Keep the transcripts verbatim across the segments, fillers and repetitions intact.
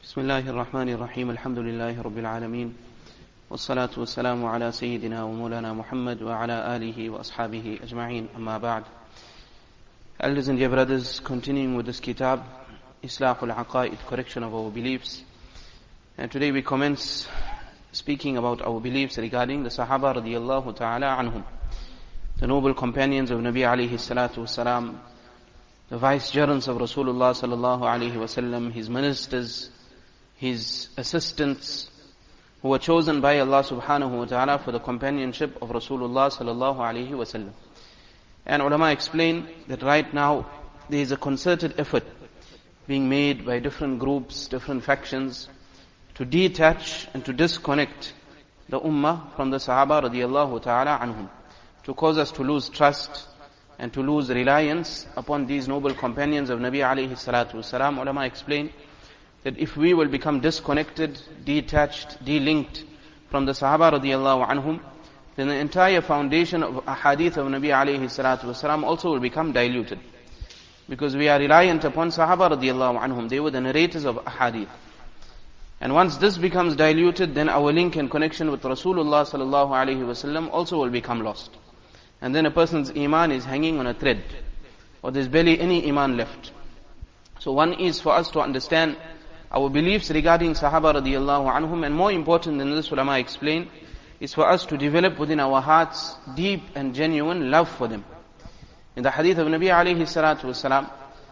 بسم الله الرحمن الرحيم الحمد لله رب العالمين والصلاة والسلام على سيدنا ومولانا محمد وعلى آله وأصحابه أجمعين أما بعد. Elders and dear brothers, continuing with this kitab, Islahul Aqaid, correction of our beliefs. And today we commence speaking about our beliefs regarding the Sahaba radiyallahu ta'ala anhum, the noble companions of Nabi alayhi salatu wasalam, the vicegerents of Rasulullah sallallahu alayhi wasallam, his ministers, his assistants, who were chosen by Allah subhanahu wa ta'ala for the companionship of Rasulullah sallallahu alayhi wasallam. And ulama explain that right now there is a concerted effort being made by different groups, different factions, to detach and to disconnect the ummah from the Sahaba radiyallahu ta'ala anhum, to cause us to lose trust and to lose reliance upon these noble companions of Nabi alayhi salatu wasalam. Ulama explain that if we will become disconnected, detached, delinked from the Sahaba radiyallahu anhum, then the entire foundation of ahadith of Nabi alayhi salatu wasalam also will become diluted. Because we are reliant upon Sahaba radiyallahu anhum. They were the narrators of ahadith. And once this becomes diluted, then our link and connection with Rasulullah sallallahu alayhi wasallam also will become lost. And then a person's iman is hanging on a thread, or there's barely any iman left. So one is for us to understand our beliefs regarding Sahaba radiyallahu anhum, and more important than this, ulama explain, is for us to develop within our hearts deep and genuine love for them. In the hadith of Nabi alayhi salatu wasalam,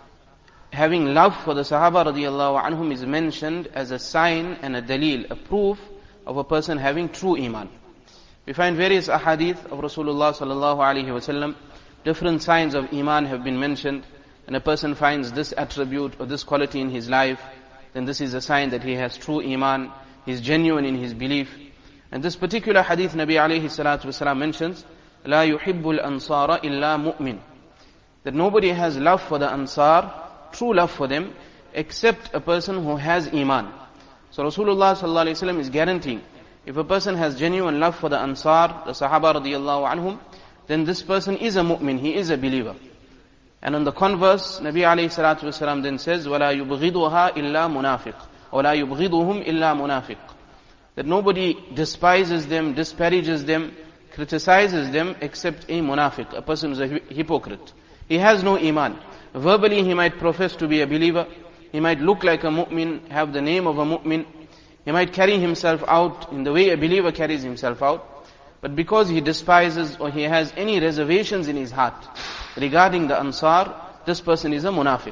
having love for the Sahaba radiyallahu anhum is mentioned as a sign and a dalil, a proof of a person having true iman. We find various ahadith of Rasulullah sallallahu alayhi wasallam, different signs of iman have been mentioned, and a person finds this attribute or this quality in his life, then this is a sign that he has true iman, he is genuine in his belief. And this particular hadith Nabi alayhi salatu wasalam mentions, لا يحب الأنصار إلا مؤمن, that nobody has love for the Ansar, true love for them, except a person who has iman. So Rasulullah sallallahu alayhi wasallam is guaranteeing, if a person has genuine love for the Ansar, the Sahaba radiyallahu anhum, then this person is a mu'min, he is a believer. And on the converse, Nabi alayhi salatu wasalam then says, وَلَا يُبْغِضُهَا إِلَّا مُنَافِقٌ وَلَا يُبْغِضُهُمْ إِلَّا مُنَافِقٌ, that nobody despises them, disparages them, criticizes them except a munafiq, a person who is a hypocrite. He has no iman. Verbally he might profess to be a believer, he might look like a mu'min, have the name of a mu'min, he might carry himself out in the way a believer carries himself out, but because he despises or he has any reservations in his heart regarding the Ansar, this person is a munafiq.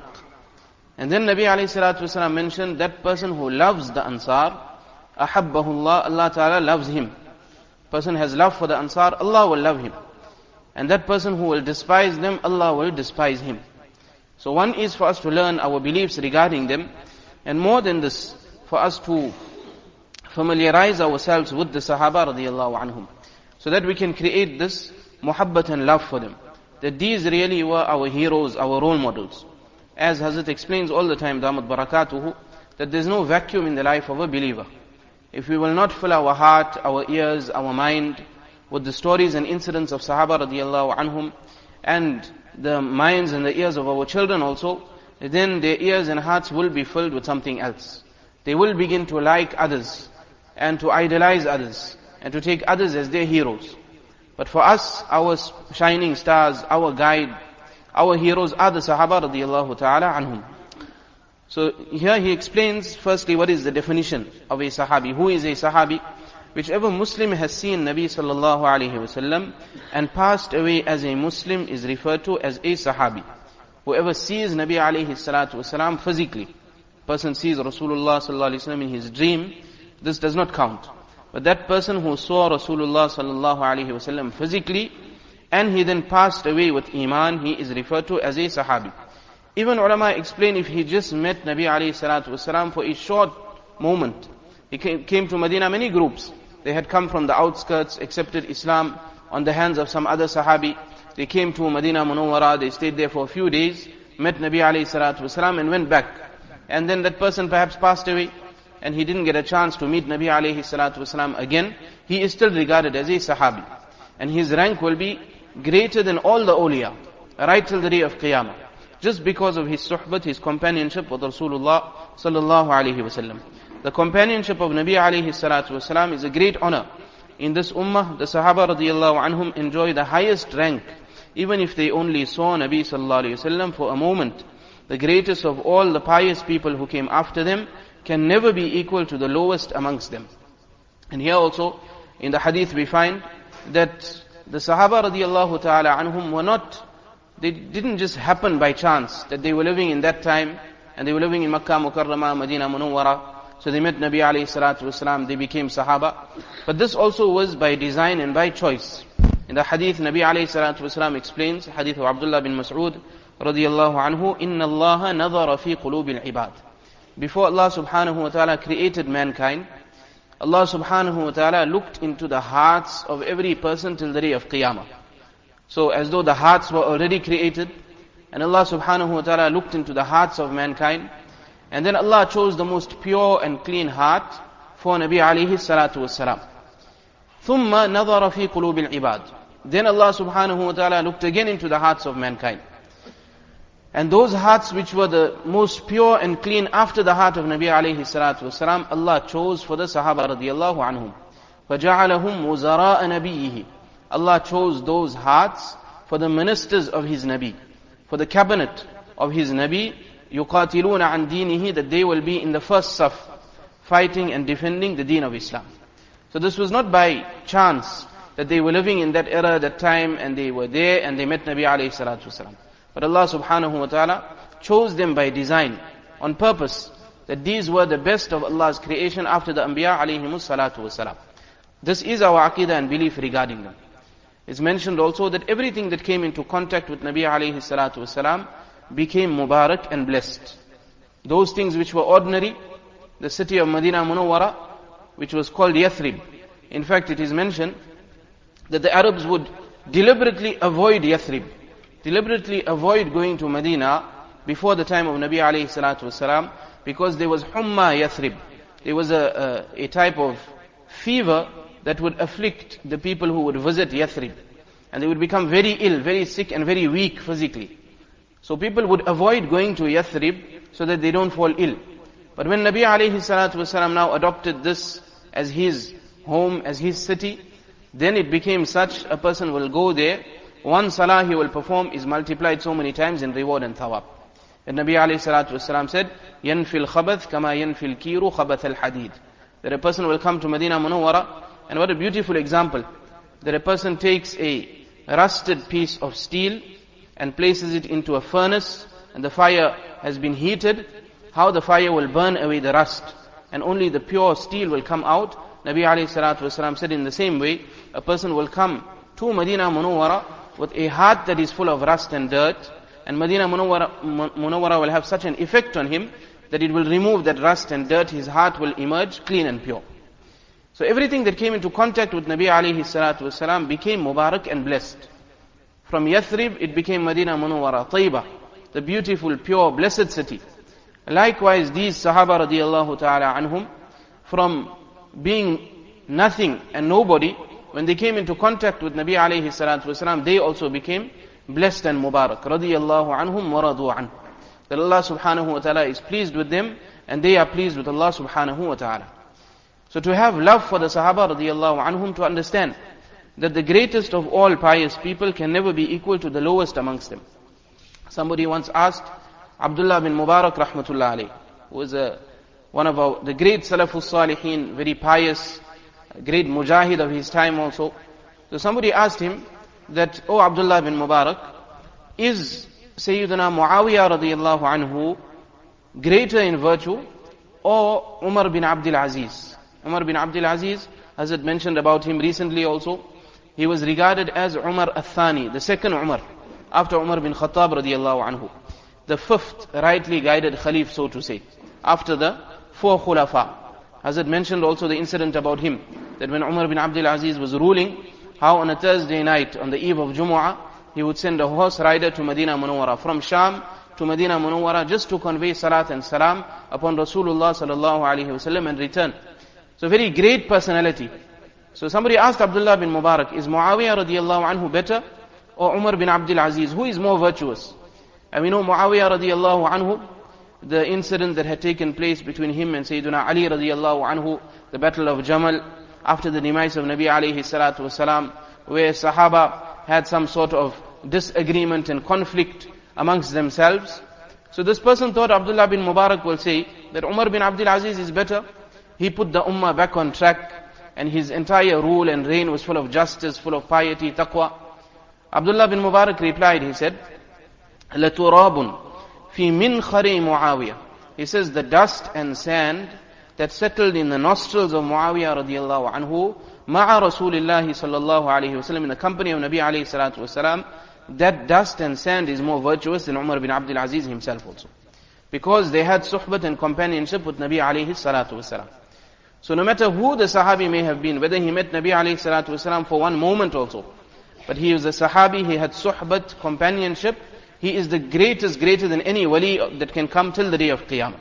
And then Nabi alayhi salatu wasalam mentioned that person who loves the Ansar, ahabbahullah, Allah ta'ala loves him. Person has love for the Ansar, Allah will love him. And that person who will despise them, Allah will despise him. So one is for us to learn our beliefs regarding them, and more than this, for us to familiarize ourselves with the Sahaba radiyallahu anhum, so that we can create this muhabbat and love for them. That these really were our heroes, our role models. As Hazrat explains all the time, Damat Barakatuhu, that there is no vacuum in the life of a believer. If we will not fill our heart, our ears, our mind with the stories and incidents of Sahaba radiyallahu anhum, and the minds and the ears of our children also, then their ears and hearts will be filled with something else. They will begin to like others, and to idolize others, and to take others as their heroes. But for us, our shining stars, our guide, our heroes are the Sahaba radiyallahu ta'ala anhum. So here he explains firstly what is the definition of a Sahabi. Who is a Sahabi? Whichever Muslim has seen Nabi sallallahu alayhi wasallam and passed away as a Muslim is referred to as a Sahabi. Whoever sees Nabi alayhi salatu wasalam physically, person sees Rasulullah sallallahu alayhi wasallam in his dream, this does not count. But that person who saw Rasulullah sallallahu alayhi wasallam physically, and he then passed away with iman, he is referred to as a Sahabi. Even ulama explain, if he just met Nabi alayhi salatu wasalam for a short moment, he came, came to Medina, many groups, they had come from the outskirts, accepted Islam on the hands of some other Sahabi. They came to Medina Munawwara, they stayed there for a few days, met Nabi alayhi salatu wasalam and went back. And then that person perhaps passed away, and he didn't get a chance to meet Nabi alayhi salatu wasalam again. He is still regarded as a Sahabi. And his rank will be greater than all the awliya, right till the day of Qiyamah. just because of his suhbat, his companionship with Rasulullah sallallahu alaihi wasallam. The companionship of Nabi alayhi salatu wasalam is a great honor. In this ummah, the Sahaba radiyallahu anhum enjoy the highest rank, even if they only saw Nabi sallallahu alayhi wasallam for a moment. The greatest of all the pious people who came after them can never be equal to the lowest amongst them. And here also, in the hadith we find that the Sahaba radiyallahu ta'ala anhum were not, they didn't just happen by chance that they were living in that time and they were living in Makkah Mukarramah, Medina Munawwara. So they met Nabi alayhi salatu wasalam, they became Sahaba. But this also was by design and by choice. In the hadith, Nabi alayhi salatu wasalam explains, hadith of Abdullah bin Mas'ud radiyallahu anhu, Inna Allah nadhara fi qulubil ibad. Before Allah subhanahu wa ta'ala created mankind, Allah subhanahu wa ta'ala looked into the hearts of every person till the day of Qiyamah. So as though the hearts were already created, and Allah subhanahu wa ta'ala looked into the hearts of mankind, and then Allah chose the most pure and clean heart for Nabi alayhi salatu wassalam. ثُمَّ نَظَرَ فِي قُلُوبِ الْعِبَادِ. Then Allah subhanahu wa ta'ala looked again into the hearts of mankind. And those hearts which were the most pure and clean after the heart of Nabi alayhi salatu wasalam, Allah chose for the Sahaba radiyallahu anhum. فَجَعَلَهُمْ وُزَرَاءَ نَبِيِّهِ. Allah chose those hearts for the ministers of His Nabi, for the cabinet of His Nabi, يُقَاتِلُونَ عَنْ دِينِهِ, that they will be in the first saf, fighting and defending the deen of Islam. So this was not by chance that they were living in that era, that time, and they were there and they met Nabi alayhi salatu wasalam. But Allah subhanahu wa ta'ala chose them by design, on purpose, that these were the best of Allah's creation after the Anbiya alayhimus salatu wasalam. This is our aqidah and belief regarding them. It's mentioned also that everything that came into contact with Nabi alayhi salatu wasalam became Mubarak and blessed. Those things which were ordinary, the city of Medina Munawwara, which was called Yathrib. In fact, it is mentioned that the Arabs would deliberately avoid Yathrib, deliberately avoid going to Medina before the time of Nabi alayhi salatu wasalam, because there was Humma Yathrib. There was a, a, a type of fever that would afflict the people who would visit Yathrib. And they would become very ill, very sick and very weak physically. So people would avoid going to Yathrib so that they don't fall ill. But when Nabi alayhi salatu wasalam now adopted this as his home, as his city, then it became such, a person will go there, one salah he will perform is multiplied so many times in reward and thawab. And Nabi alayhi salatu wasalam said, يَنْفِي الْخَبَثْ كَمَا يَنْفِي الْكِيرُ خَبَثَ الْحَدِيدِ. That a person will come to Medina Munawwara, and what a beautiful example, that a person takes a rusted piece of steel and places it into a furnace, and the fire has been heated, how the fire will burn away the rust, and only the pure steel will come out. Nabi alayhi salatu wasalam said in the same way, a person will come to Medina Munawwara with a heart that is full of rust and dirt, and Medina Munawwara, Munawwara will have such an effect on him that it will remove that rust and dirt, his heart will emerge clean and pure. So everything that came into contact with Nabi alayhi salatu wasalam became Mubarak and blessed. From Yathrib, it became Medina Munawwara, Tayyibah, the beautiful, pure, blessed city. Likewise, these Sahaba radiyallahu ta'ala anhum, from being nothing and nobody, when they came into contact with Nabi alayhi salatu wasalam, they also became blessed and Mubarak. Radiyallahu anhum wa radu anhu. That Allah subhanahu wa ta'ala is pleased with them, and they are pleased with Allah subhanahu wa ta'ala. So to have love for the Sahaba radiyallahu anhum, to understand that the greatest of all pious people can never be equal to the lowest amongst them. Somebody once asked Abdullah bin Mubarak rahmatullah alayh, who was a, one of our, the great Salafus Salihin, very pious, great mujahid of his time also. So somebody asked him that, oh Abdullah bin Mubarak, is Sayyidina Muawiyah radiyallahu anhu greater in virtue or Umar bin Abdul Aziz? Umar bin Abdul Aziz, as it mentioned about him recently also, he was regarded as Umar al-Thani, the second Umar, after Umar bin Khattab radiyallahu anhu, the fifth rightly guided Khalif, so to say, after the four Khulafa. As it mentioned also the incident about him, that when Umar bin Abdul Aziz was ruling, how on a Thursday night, on the eve of Jumu'ah, he would send a horse rider to Medina Munawwara, from Sham to Medina Munawwara, just to convey salat and salam upon Rasulullah sallallahu alaihi wasallam and return. So very great personality. So somebody asked Abdullah bin Mubarak, is Muawiyah radiyallahu anhu better or Umar bin Abdul Aziz? Who is more virtuous? And we know Muawiyah radiallahu anhu, the incident that had taken place between him and Sayyidina Ali radiallahu anhu, the battle of Jamal, after the demise of Nabi alayhi salatu wasalam, where Sahaba had some sort of disagreement and conflict amongst themselves. So this person thought Abdullah bin Mubarak will say that Umar bin Abdul Aziz is better. He put the ummah back on track, and his entire rule and reign was full of justice, full of piety, taqwa. Abdullah bin Mubarak replied, he said, لَتُرَابٌ فِي مِنْخَرِ مُعَاوِيَةٍ. He says, the dust and sand that settled in the nostrils of Muawiyah radiallahu anhu, ma'a Rasulillahi sallallahu alayhi wasallam, in the company of Nabi alayhi salatu wasalam, that dust and sand is more virtuous than Umar bin Abdul Aziz himself also. Because they had suhbat and companionship with Nabi alayhi salatu wasalam. So no matter who the Sahabi may have been, whether he met Nabi alayhi salatu wasalam for one moment also, but he was a Sahabi, he had suhbat, companionship, he is the greatest, greater than any wali that can come till the day of Qiyamah.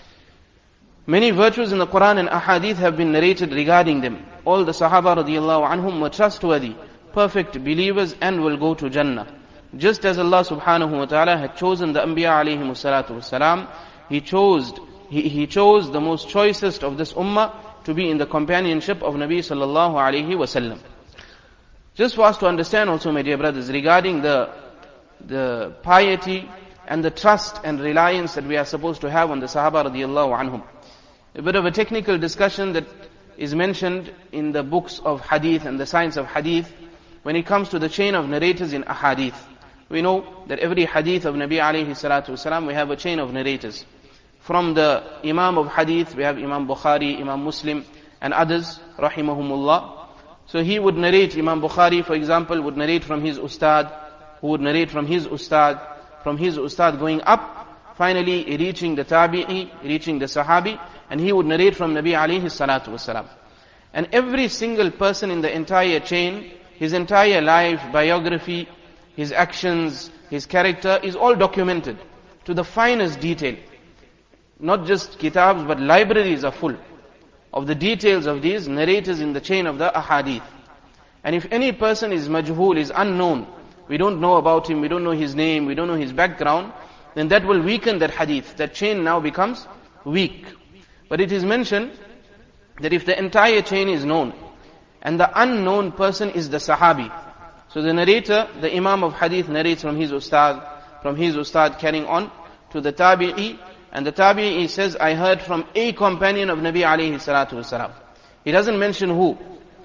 Many virtues in the Quran and Ahadith have been narrated regarding them. All the Sahaba radiallahu anhum were trustworthy, perfect believers, and will go to Jannah. Just as Allah subhanahu wa ta'ala had chosen the Anbiya alayhimu salatu wasalam, He chose, he, he chose the most choicest of this ummah to be in the companionship of Nabi sallallahu alayhi wasallam. Just for us to understand also, my dear brothers, regarding the, the piety and the trust and reliance that we are supposed to have on the Sahaba radiallahu anhum. A bit of a technical discussion that is mentioned in the books of Hadith and the science of Hadith when it comes to the chain of narrators in Ahadith. We know that every Hadith of Nabi alayhi salatu wasalam, we have a chain of narrators. From the Imam of Hadith, we have Imam Bukhari, Imam Muslim, and others, rahimahumullah. So he would narrate, Imam Bukhari, for example, would narrate from his ustad, who would narrate from his ustad, from his ustad going up, finally reaching the tabi'i, reaching the sahabi, and he would narrate from Nabi alayhi salatu wasalam. And every single person in the entire chain, his entire life, biography, his actions, his character is all documented to the finest detail. Not just kitabs, but libraries are full of the details of these narrators in the chain of the ahadith. And if any person is majhul, is unknown, we don't know about him, we don't know his name, we don't know his background, then that will weaken that hadith. That chain now becomes weak. But it is mentioned that if the entire chain is known, and the unknown person is the sahabi, so the narrator, the imam of hadith narrates from his ustad, from his ustad carrying on to the tabi'i, and the tabi'i says, I heard from a companion of Nabi alayhi salatu wasalam. He doesn't mention who.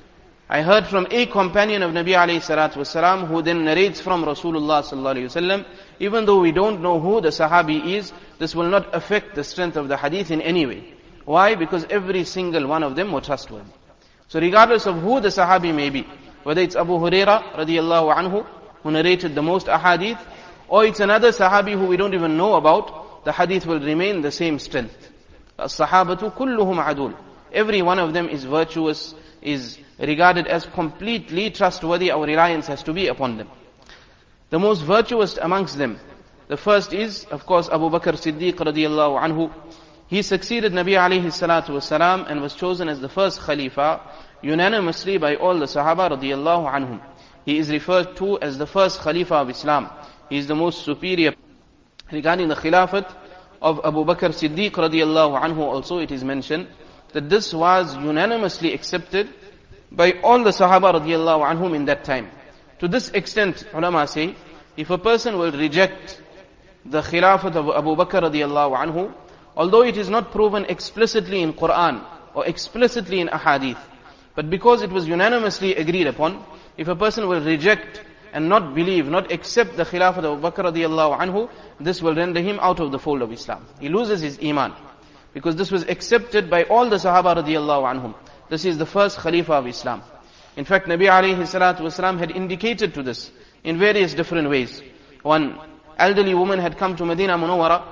I heard from a companion of Nabi alayhi salatu wasalam, who then narrates from Rasulullah sallallahu alayhi wasallam. Even though we don't know who the sahabi is, this will not affect the strength of the hadith in any way. Why? Because every single one of them were trustworthy. So regardless of who the sahabi may be, whether it's Abu Huraira radiallahu anhu, who narrated the most ahadith, or it's another sahabi who we don't even know about, the hadith will remain the same strength. As-sahabatu kulluhum adul. Every one of them is virtuous, is regarded as completely trustworthy. Our reliance has to be upon them. The most virtuous amongst them, the first is, of course, Abu Bakr Siddiq radiallahu anhu. He succeeded Nabi alayhi salatu wasalam and was chosen as the first Khalifa unanimously by all the Sahaba radiallahu anhum. He is referred to as the first Khalifa of Islam. He is the most superior. Regarding the Khilafat of Abu Bakr Siddiq radiallahu anhu also, it is mentioned that this was unanimously accepted by all the Sahaba radiallahu anhum in that time. To this extent, ulama say, if a person will reject the Khilafat of Abu Bakr radiallahu anhu, although it is not proven explicitly in Quran or explicitly in Ahadith, but because it was unanimously agreed upon, if a person will reject and not believe, not accept the Khilafat of Abu Bakr radiallahu anhu, this will render him out of the fold of Islam. He loses his iman. Because this was accepted by all the Sahaba radiallahu anhum. This is the first Khalifa of Islam. In fact, Nabi alayhi salatu wasalam had indicated to this in various different ways. One elderly woman had come to Medina Munawwara,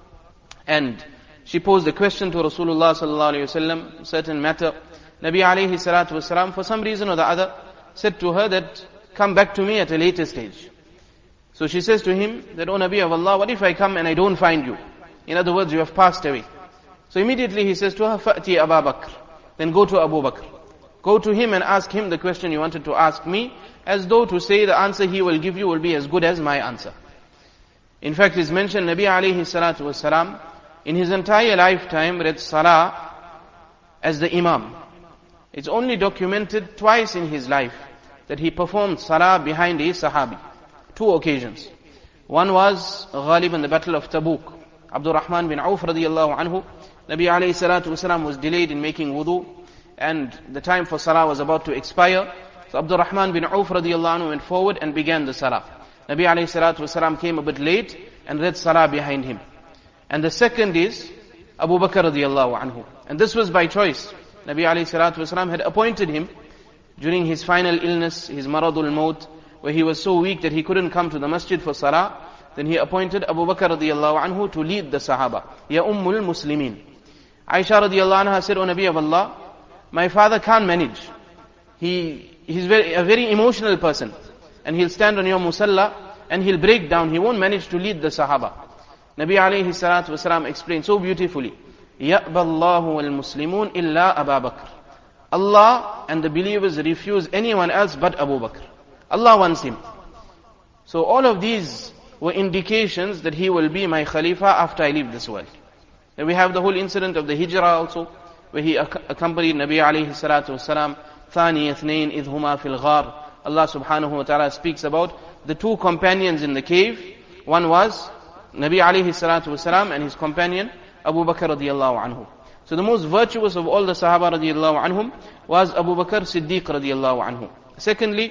and she posed a question to Rasulullah sallallahu alayhi wasallam, certain matter. Nabi alayhi salatu wasalam, for some reason or the other, said to her that, come back to me at a later stage. So she says to him that, O Nabi of Allah, what if I come and I don't find you? In other words, you have passed away. So immediately he says to her, Fa'ti Abu Bakr. Then go to Abu Bakr. Go to him and ask him the question you wanted to ask me, as though to say the answer he will give you will be as good as my answer. In fact, it's mentioned Nabi alayhi salatu wasalam, in his entire lifetime, read salah as the imam. It's only documented twice in his life that he performed salah behind a sahabi. Two occasions. One was Ghalib in the battle of Tabuk. Abdul Rahman bin Auf radiyallahu anhu, Nabi alayhi salatu wasalam was delayed in making wudu, and the time for salah was about to expire. So Abdul Rahman bin Auf radiyallahu anhu went forward and began the salah. Nabi alayhi salatu wasalam came a bit late and read salah behind him. And the second is Abu Bakr radiyallahu anhu. And this was by choice. Nabi alayhi salatu wasalam had appointed him during his final illness, his maradul maut, where he was so weak that he couldn't come to the masjid for salah. Then he appointed Abu Bakr radiyallahu anhu to lead the Sahaba. Ya Ummul Muslimin. Aisha radiyallahu anha said, O Nabi of Allah, my father can't manage. He he's very, a very emotional person. And he'll stand on your musalla and he'll break down. He won't manage to lead the Sahaba. Nabi alayhi salatu wasalam explained so beautifully, يَأْبَى اللَّهُ وَالْمُسْلِمُونَ إِلَّا أَبَا بَكْرٍ. Allah and the believers refuse anyone else but Abu Bakr. Allah wants him. So all of these were indications that he will be my Khalifa after I leave this world. Then we have the whole incident of the Hijrah also, where he ac- accompanied Nabi alayhi salatu wasalam, ثَانِي اثْنَيْنِ إِذْ هُمَا فِي الْغَارِ. Allah subhanahu wa ta'ala speaks about the two companions in the cave. One was Nabi alayhi salatu wasalam and his companion Abu Bakr radiyallahu anhu. So the most virtuous of all the Sahaba radiyallahu anhum was Abu Bakr Siddiq radiyallahu anhu. Secondly,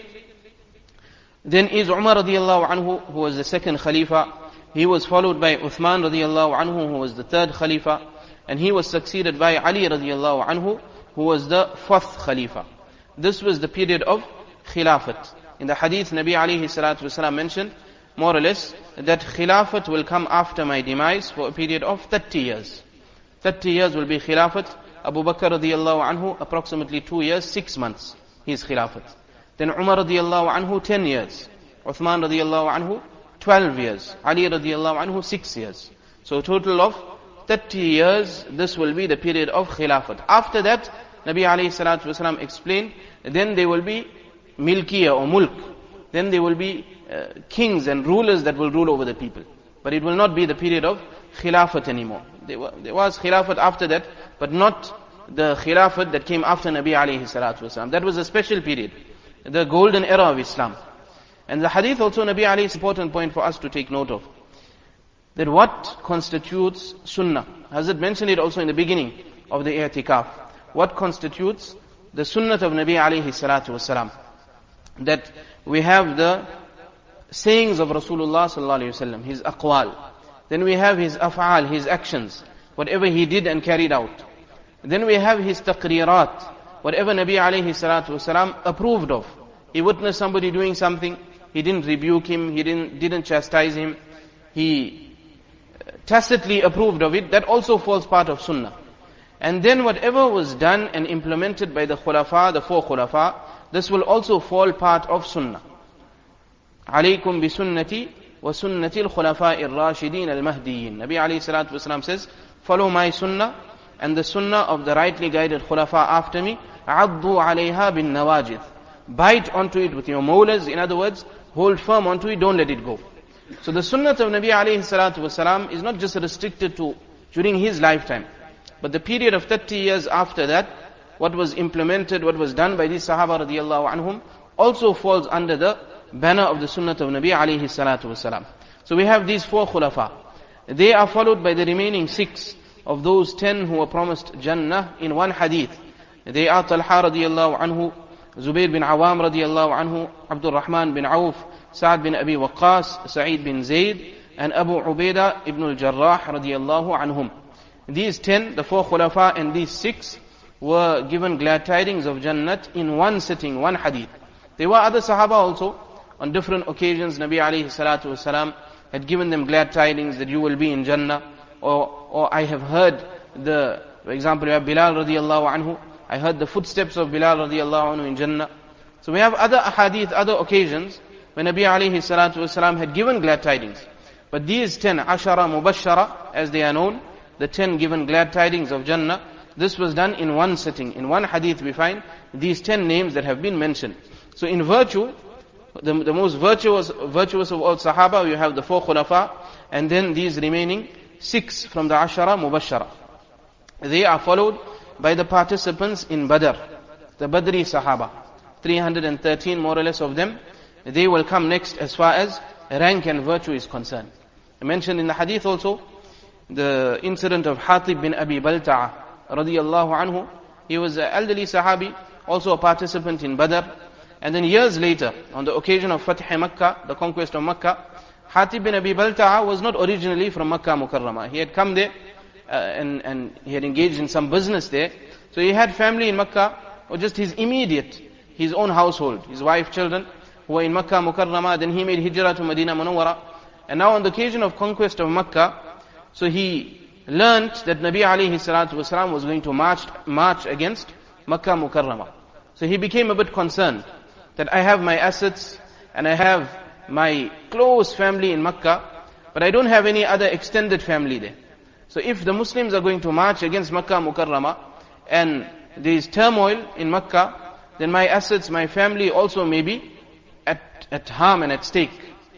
then is Umar radiyallahu anhu, who was the second Khalifa. He was followed by Uthman radiyallahu anhu, who was the third Khalifa. And he was succeeded by Ali radiyallahu anhu, who was the fourth Khalifa. This was the period of Khilafat. In the hadith, Nabi alayhi salatu wasalam mentioned, more or less, that Khilafat will come after my demise for a period of thirty years. thirty years will be Khilafat. Abu Bakr radiyallahu anhu, approximately two years, six months, his Khilafat. Then Umar radiyallahu anhu, ten years. Uthman radiyallahu anhu, twelve years. Ali radiyallahu anhu, six years. So a total of thirty years, this will be the period of Khilafat. After that, Nabi alayhi salatu wasalam explained, then there will be Milkiya or Mulk. Then there will be uh, kings and rulers that will rule over the people. But it will not be the period of Khilafat anymore. There, were, there was Khilafat after that, but not the Khilafat that came after Nabi alayhi salatu wasalam. That was a special period, the golden era of Islam. And the hadith also, Nabi alayhi, is an important point for us to take note of. That what constitutes sunnah? Hazrat mentioned it also in the beginning of the i'tikaf. What constitutes the sunnah of Nabi alayhi salatu wasalam? That we have the sayings of Rasulullah sallallahu alayhi wasallam, his aqwal. Then we have his af'al, his actions, whatever he did and carried out. Then we have his taqreerat, whatever Nabi alayhi salatu wasalam approved of. He witnessed somebody doing something, he didn't rebuke him, he didn't, didn't chastise him, he tacitly approved of it. That also falls part of sunnah. And then whatever was done and implemented by the khulafa, the four khulafa, this will also fall part of sunnah. Alaykum bi sunnati wa sunnati al-khulafa'i ar-rashidin al-mahdiyyin. Nabi alayhi salatu wasalam says, follow my sunnah and the sunnah of the rightly guided khulafa after me. Addu alayha bin nawajid. Bite onto it with your molars. In other words, hold firm onto it, don't let it go. So the sunnah of Nabi alayhi salatu wasalam is not just restricted to during his lifetime, but the period of thirty years after that, what was implemented, what was done by these Sahaba radiyallahu anhum, also falls under the banner of the sunnah of Nabi alayhi salatu wasalam. So we have these four khulafa. They are followed by the remaining six of those ten who were promised Jannah in one hadith. They are Talha radiyallahu anhu, Zubair bin Awam radiyallahu anhu, Abdul Rahman bin Auf, Sa'ad bin Abi Waqqas, Sa'id bin Zayd, and Abu Ubaidah ibn al-Jarrah radiyallahu anhum. These ten, the four khulafa and these six, were given glad tidings of Jannat in one sitting, one hadith. There were other Sahaba also, on different occasions, Nabi alayhi salatu wasalam had given them glad tidings that you will be in Jannah, or, or I have heard the, for example, you have Bilal radiyallahu anhu, I heard the footsteps of Bilal radiyallahu anhu in Jannah. So we have other ahadith, other occasions, when Nabi alayhi salatu wasalam had given glad tidings. But these ten, ashara mubashara, as they are known, the ten given glad tidings of Jannah, this was done in one sitting. In one hadith we find these ten names that have been mentioned. So in virtue, the, the most virtuous, virtuous of all Sahaba, you have the four khulafa, and then these remaining six from the Ashara Mubashara. They are followed by the participants in Badr, the Badri Sahaba. three hundred thirteen more or less of them. They will come next as far as rank and virtue is concerned. I mentioned in the hadith also the incident of Hatib bin Abi Balta'a radiyallahu anhu. He was an elderly Sahabi, also a participant in Badr. And then years later, on the occasion of Fath Makkah, the conquest of Makkah, Hatib bin Abi Balta'a was not originally from Makkah Mukarramah. He had come there uh, and, and he had engaged in some business there. So he had family in Makkah, or just his immediate, his own household, his wife, children, who were in Makkah Mukarramah. Then he made hijrah to Medina Munawwara. And now on the occasion of conquest of Makkah, so he learned that Nabi alayhi salatu wasalam was going to march, march against Makkah Mukarramah. So he became a bit concerned that I have my assets and I have my close family in Makkah, but I don't have any other extended family there. So if the Muslims are going to march against Makkah Mukarramah and there is turmoil in Makkah, then my assets, my family also may be at, at harm and at stake.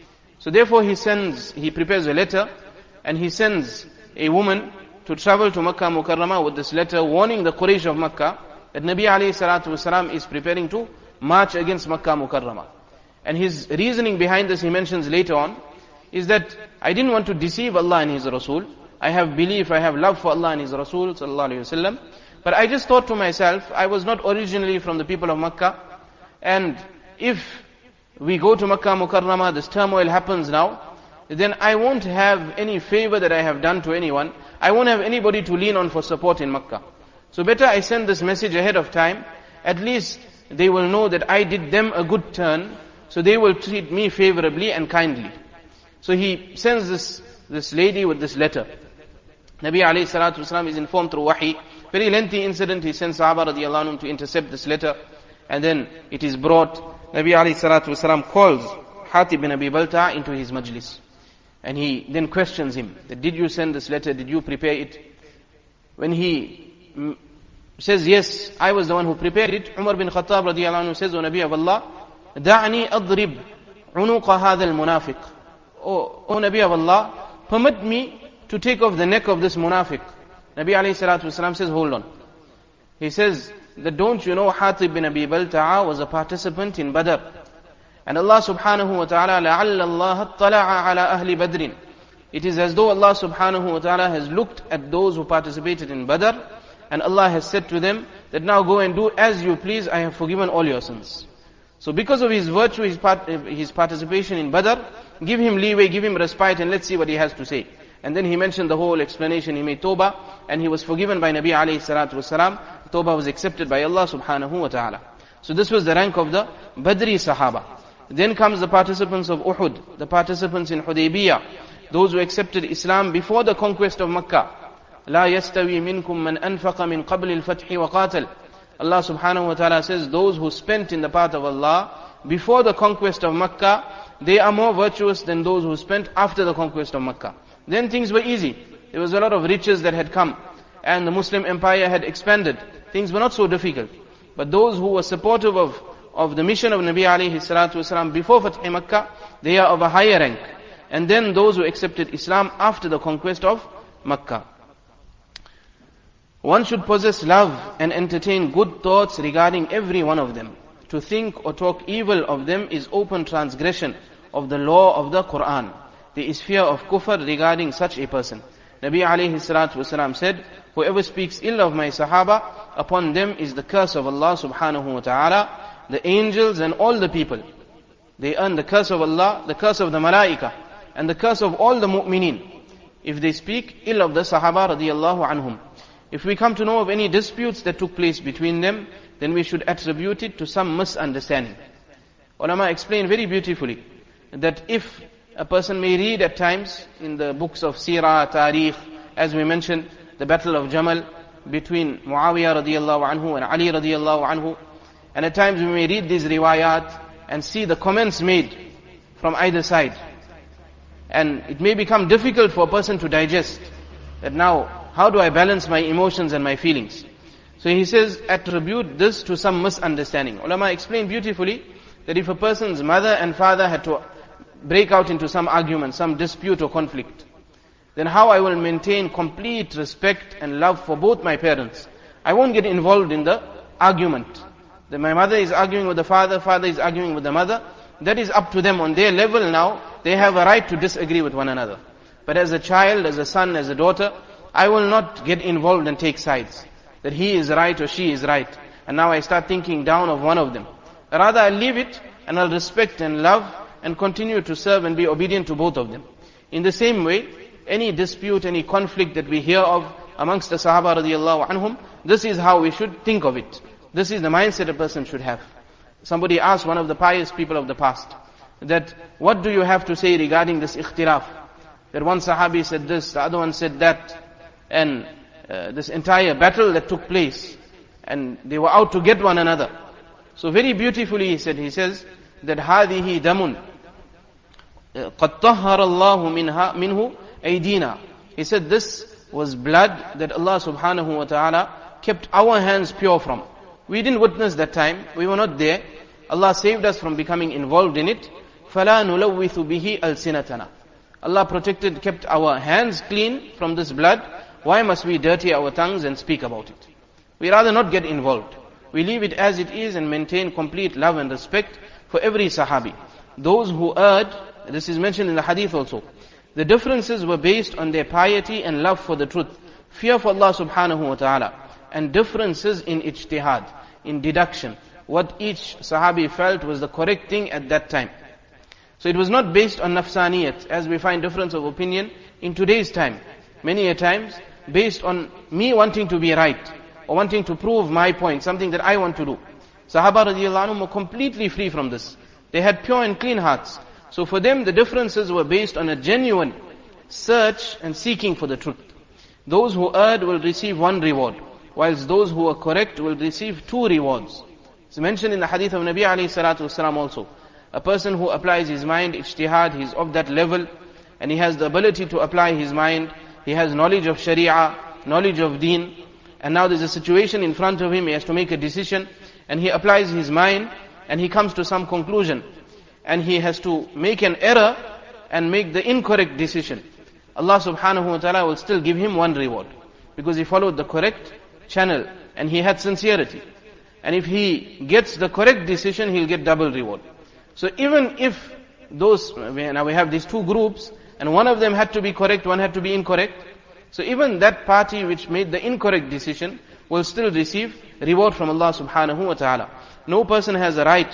So therefore he sends, he prepares a letter and he sends a woman to travel to Makkah Mukarramah with this letter warning the Quraysh of Makkah that Nabi alayhi salatu wasalam is preparing to march against Makkah Mukarramah. And his reasoning behind this, he mentions later on, is that I didn't want to deceive Allah and His Rasul. I have belief, I have love for Allah and His Rasul sallallahu alayhi wasallam. But I just thought to myself, I was not originally from the people of Makkah, and if we go to Makkah Mukarramah, this turmoil happens now, then I won't have any favor that I have done to anyone. I won't have anybody to lean on for support in Makkah. So better I send this message ahead of time. At least they will know that I did them a good turn, so they will treat me favorably and kindly. So he sends this, this lady with this letter. Nabi alayhi salatu wasalam is informed through wahi. Very lengthy incident. He sends Sahaba radiallahu anhum to intercept this letter. And then it is brought. Nabi alayhi salatu wasalam calls Hatib bin Abi Balta'a into his majlis. And he then questions him, that did you send this letter? Did you prepare it? When he mm, says, yes, I was the one who prepared it, Umar bin Khattab radiallahu anhu says, O Nabi of Allah, da'ani adrib unuqa hadha al-munafiq. O, o Nabi of Allah, permit me to take off the neck of this munafiq. Nabi alayhi salatu wasalam says, hold on. He says, that don't you know Hatib bin Abi Balta'a was a participant in Badr. And Allah subhanahu wa ta'ala, لَعَلَّ اللَّهَ اطَّلَعَ عَلَىٰ أَهْلِ بَدْرٍ. It is as though Allah subhanahu wa ta'ala has looked at those who participated in Badr, and Allah has said to them, that now go and do as you please, I have forgiven all your sins. So because of his virtue, his, part, his participation in Badr, give him leeway, give him respite, and let's see what he has to say. And then he mentioned the whole explanation. He made tawbah, and he was forgiven by Nabi alayhi salatu wasalam. Tawbah was accepted by Allah subhanahu wa ta'ala. So this was the rank of the Badri Sahaba. Then comes the participants of Uhud, the participants in Hudaybiyah, those who accepted Islam before the conquest of Makkah. لا يستوي منكم من أنفق من قبل الفتح وقاتل. Allah subhanahu wa ta'ala says, those who spent in the path of Allah before the conquest of Makkah, they are more virtuous than those who spent after the conquest of Makkah. Then things were easy. There was a lot of riches that had come, and the Muslim empire had expanded. Things were not so difficult. But those who were supportive of, of the mission of Nabi alayhi salatu wasalam before Fath Makkah, they are of a higher rank. And then those who accepted Islam after the conquest of Makkah. One should possess love and entertain good thoughts regarding every one of them. To think or talk evil of them is open transgression of the law of the Quran. There is fear of kufr regarding such a person. Nabi alayhi salatu wasalam said, whoever speaks ill of my Sahaba, upon them is the curse of Allah subhanahu wa ta'ala, the angels and all the people. They earn the curse of Allah, the curse of the malaika, and the curse of all the mu'mineen, if they speak ill of the Sahaba radiyallahu anhum. If we come to know of any disputes that took place between them, then we should attribute it to some misunderstanding. Ulama explain very beautifully that if a person may read at times in the books of Sirah, Tarikh, as we mentioned, the battle of Jamal between Muawiyah radiyallahu anhu and Ali radiyallahu anhu, and at times we may read these riwayat and see the comments made from either side. And it may become difficult for a person to digest that now, how do I balance my emotions and my feelings? So he says, attribute this to some misunderstanding. Ulama explain beautifully that if a person's mother and father had to break out into some argument, some dispute or conflict, then how I will maintain complete respect and love for both my parents? I won't get involved in the argument. That my mother is arguing with the father, father is arguing with the mother. That is up to them on their level now. They have a right to disagree with one another. But as a child, as a son, as a daughter, I will not get involved and take sides. That he is right or she is right. And now I start thinking down of one of them. Rather, I'll leave it and I'll respect and love and continue to serve and be obedient to both of them. In the same way, any dispute, any conflict that we hear of amongst the Sahaba radiallahu anhum, this is how we should think of it. This is the mindset a person should have. Somebody asked one of the pious people of the past, that what do you have to say regarding this ikhtilaf? That one Sahabi said this, the other one said that, and uh, this entire battle that took place, and they were out to get one another. So very beautifully he said, he says that هذه دم قد طهر الله منها منه أيدينا. He said this was blood that Allah subhanahu wa ta'ala kept our hands pure from. We didn't witness that time, we were not there. Allah saved us from becoming involved in it. فَلَا نُلَوِّثُ بِهِ أَلْسِنَتَنَا. Allah protected, kept our hands clean from this blood. Why must we dirty our tongues and speak about it? We rather not get involved. We leave it as it is and maintain complete love and respect for every Sahabi. Those who erred, this is mentioned in the hadith also, the differences were based on their piety and love for the truth, fear for Allah subhanahu wa ta'ala, and differences in ijtihad, in deduction, what each Sahabi felt was the correct thing at that time. So it was not based on nafsaniyat, as we find difference of opinion in today's time. Many a times, based on me wanting to be right, or wanting to prove my point, something that I want to do. Sahaba radiallahu anhum were completely free from this. They had pure and clean hearts. So for them, the differences were based on a genuine search and seeking for the truth. Those who erred will receive one reward, whilst those who are correct will receive two rewards. It's mentioned in the hadith of Nabi alayhi salatu wasalam also. A person who applies his mind, ijtihad, he's of that level, and he has the ability to apply his mind, he has knowledge of sharia, knowledge of deen, and now there's a situation in front of him, he has to make a decision, and he applies his mind, and he comes to some conclusion, and he has to make an error, and make the incorrect decision. Allah subhanahu wa ta'ala will still give him one reward, because he followed the correct channel, and he had sincerity. And if he gets the correct decision, he'll get double reward. So even if those, now we have these two groups, and one of them had to be correct, one had to be incorrect, so even that party which made the incorrect decision will still receive reward from Allah subhanahu wa ta'ala. No person has a right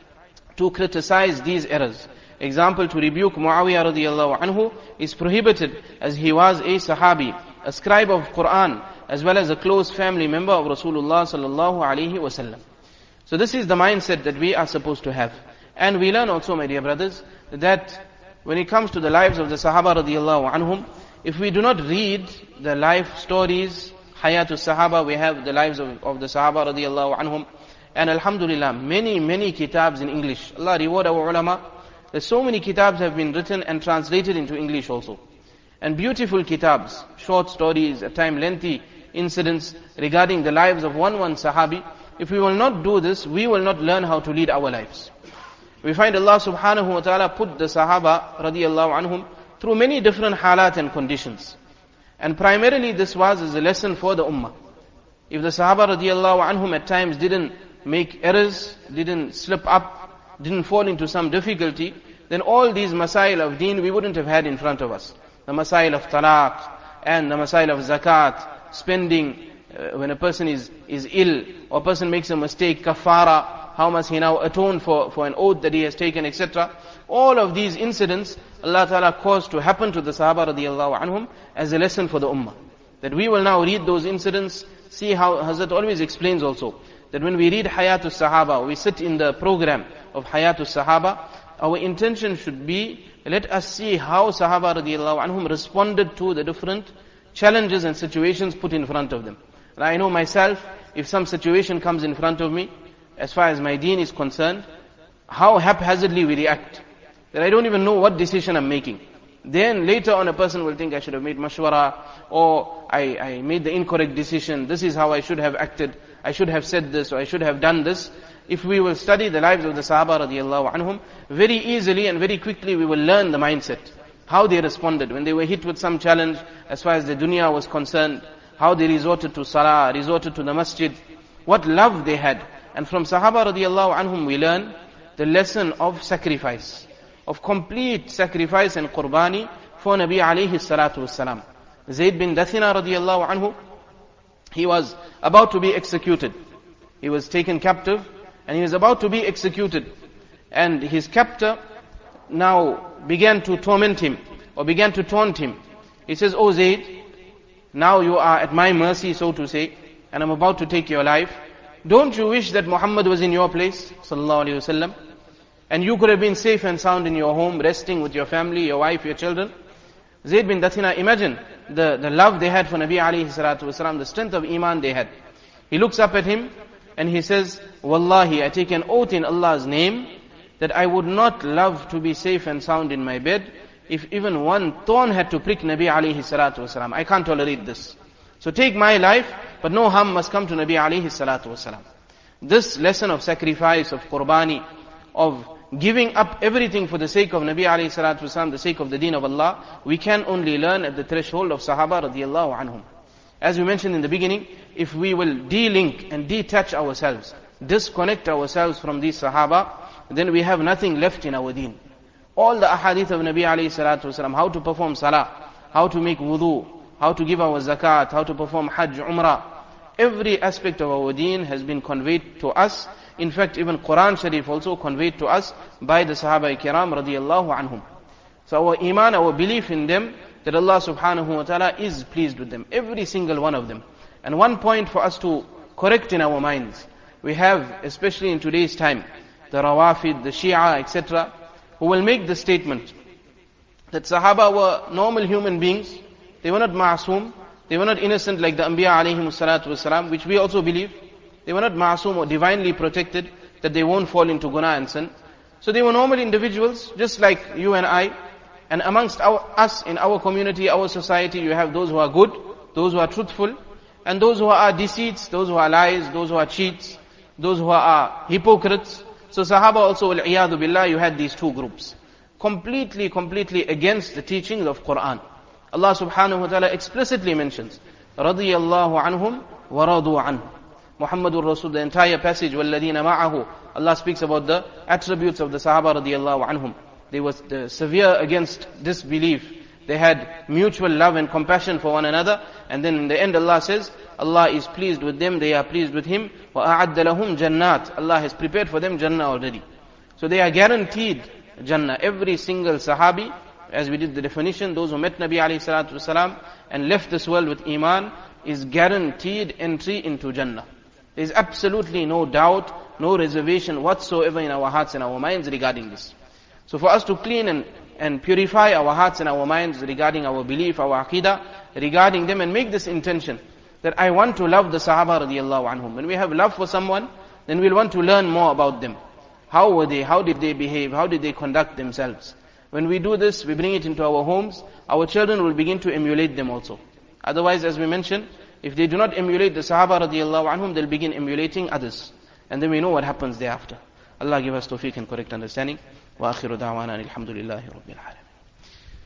to criticize these errors. Example, to rebuke Muawiyah radiallahu anhu is prohibited, as he was a Sahabi, a scribe of Quran, as well as a close family member of Rasulullah sallallahu alaihi wasallam. So this is the mindset that we are supposed to have. And we learn also, my dear brothers, that when it comes to the lives of the Sahaba radiallahu anhum, if we do not read the life stories, Hayatul Sahaba, we have the lives of, of the Sahaba radiallahu anhum, and alhamdulillah, many, many kitabs in English. Allah reward our ulama. There's so many kitabs have been written and translated into English also. And beautiful kitabs, short stories, at times lengthy incidents regarding the lives of one one Sahabi. If we will not do this, we will not learn how to lead our lives. We find Allah subhanahu wa ta'ala put the Sahaba radiallahu anhum through many different halat and conditions. And primarily this was as a lesson for the ummah. If the Sahaba radiallahu anhum at times didn't make errors, didn't slip up, didn't fall into some difficulty, then all these masail of deen we wouldn't have had in front of us. The masail of talaq, and the masail of zakat, spending, uh, when a person is, is ill, or a person makes a mistake, kafara, how must he now atone for, for an oath that he has taken, et cetera. All of these incidents, Allah Ta'ala caused to happen to the Sahaba radiallahu anhum as a lesson for the ummah. That we will now read those incidents, see how Hazrat always explains also, that when we read Hayatul Sahaba, we sit in the program of Hayatul Sahaba, our intention should be, let us see how Sahaba radiallahu anhum responded to the different challenges and situations put in front of them. And I know myself, if some situation comes in front of me, as far as my deen is concerned, how haphazardly we react, that I don't even know what decision I'm making. Then later on a person will think I should have made mashwara, or I, I made the incorrect decision, this is how I should have acted, I should have said this, or I should have done this. if we will study the lives of the Sahaba radiallahu anhum, very easily and very quickly we will learn the mindset. How they responded when they were hit with some challenge as far as the dunya was concerned. How they resorted to salah, resorted to the masjid. What love they had. And from Sahaba radiallahu anhum we learn the lesson of sacrifice. Of complete sacrifice and qurbani for Nabi alayhi salatu wassalam. Zayd bin Dathina radiallahu anhu, he was about to be executed. He was taken captive and he was about to be executed. And his captor now began to torment him or began to taunt him. He says, "Oh Zayd, now you are at my mercy, so to say, and I'm about to take your life. Don't you wish that Muhammad was in your place, sallallahu alaihi wasallam, and you could have been safe and sound in your home, resting with your family, your wife, your children?" Zayd bin Dathina, imagine the, the love they had for Nabi alayhi salatu wasalam, the strength of iman they had. He looks up at him and he says, "Wallahi, I take an oath in Allah's name that I would not love to be safe and sound in my bed if even one thorn had to prick Nabi alayhi salatu wasalam. I can't tolerate this. So take my life, but no harm must come to Nabi alayhi salatu wasalam." This lesson of sacrifice, of qurbani, of giving up everything for the sake of Nabi alayhi salatu wasalam, the sake of the deen of Allah, we can only learn at the threshold of Sahaba radiallahu anhum. As we mentioned in the beginning, if we will de-link and detach ourselves, disconnect ourselves from these Sahaba, then we have nothing left in our deen. All the ahadith of Nabi alayhi salatu wasalam, how to perform salah, how to make wudu, how to give our zakat, how to perform hajj, umrah, every aspect of our deen has been conveyed to us. In fact, even Quran Sharif also conveyed to us by the Sahaba Kiram radiallahu anhum. So our iman, our belief in them, that Allah subhanahu wa ta'ala is pleased with them, every single one of them. And one point for us to correct in our minds, we have, especially in today's time, the Rawafid, the Shia, et cetera, who will make the statement that Sahaba were normal human beings, they were not ma'asum, they were not innocent like the Anbiya alayhimu salatu wasalam, which we also believe. They were not ma'asum or divinely protected, that they won't fall into guna and sin. So they were normal individuals, just like you and I. And amongst our, us, in our community, our society, you have those who are good, those who are truthful, and those who are deceits, those who are lies, those who are cheats, those who are hypocrites. So Sahaba also, wal-iyadu billah, you had these two groups. Completely, completely against the teachings of Quran. Allah subhanahu wa ta'ala explicitly mentions, رَضِيَ اللَّهُ عَنْهُمْ وَرَضُوا عَنْهُ. Muhammadur Rasul, the entire passage, وَالَّذِينَ مَعَهُ, Allah speaks about the attributes of the Sahaba radiallahu anhum. They were uh, severe against disbelief. They had mutual love and compassion for one another. And then in the end Allah says, Allah is pleased with them, they are pleased with Him. وَأَعَدَّ لَهُمْ جَنَّاتٍ. Allah has prepared for them Jannah already. So they are guaranteed Jannah. Every single Sahabi, as we did the definition, those who met Nabi alayhi salatu wasalam and left this world with Iman, is guaranteed entry into Jannah. There is absolutely no doubt, no reservation whatsoever in our hearts and our minds regarding this. So for us to clean and, and purify our hearts and our minds regarding our belief, our aqidah, regarding them, and make this intention that I want to love the Sahaba radiallahu anhum. When we have love for someone, then we'll want to learn more about them. How were they? How did they behave? How did they conduct themselves? When we do this, we bring it into our homes, our children will begin to emulate them also. Otherwise, as we mentioned, if they do not emulate the Sahaba radiallahu anhum, they'll begin emulating others. And then we know what happens thereafter. Allah give us tawfiq and correct understanding. Wa akhiru da'wana alhamdulillahi rabbil alamin.